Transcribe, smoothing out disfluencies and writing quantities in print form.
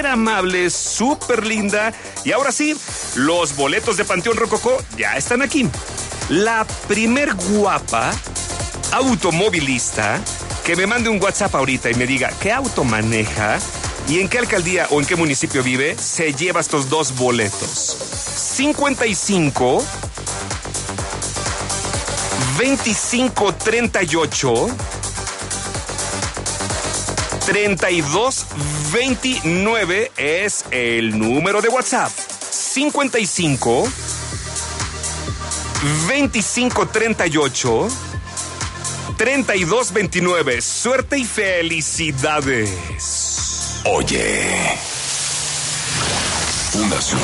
súper amable, súper linda. Y ahora sí, los boletos de Panteón Rococó ya están aquí. La primer guapa automovilista que me mande un WhatsApp ahorita y me diga qué auto maneja y en qué alcaldía o en qué municipio vive, se lleva estos 2 boletos. 55 25 38 32 29 es el número de WhatsApp. 55 25 38 32 29. Suerte y felicidades. Oye, Fundación